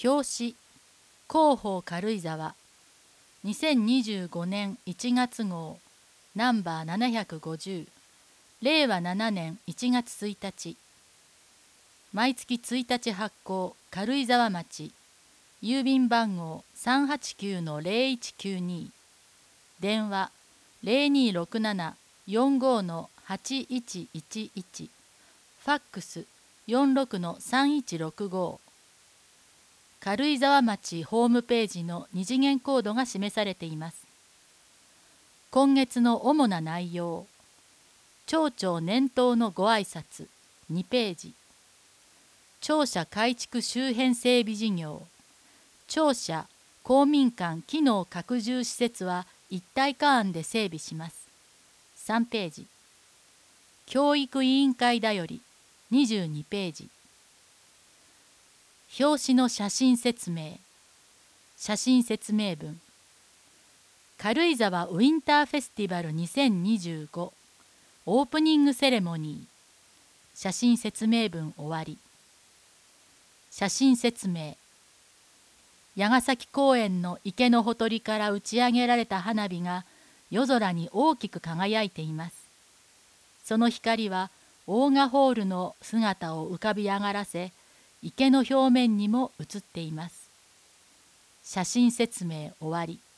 表紙広報軽井沢2025年1月号ナンバー750令和7年1月1日毎月1日発行軽井沢町郵便番号389-0192電話0267-45-8111ファックス46-3165軽井沢町ホームページの二次元コードが示されています。今月の主な内容。町長年頭のご挨拶2ページ。庁舎改築周辺整備事業。庁舎公民館機能拡充施設は一体化案で整備します。3ページ。教育委員会だより22ページ。表紙の写真説明。写真説明文。軽井沢ウィンターフェスティバル2025オープニングセレモニー。写真説明文終わり。写真説明。矢ヶ崎公園の池のほとりから打ち上げられた花火が夜空に大きく輝いています。その光はオーガホールの姿を浮かび上がらせ、池の表面にも映っています。写真説明終わり。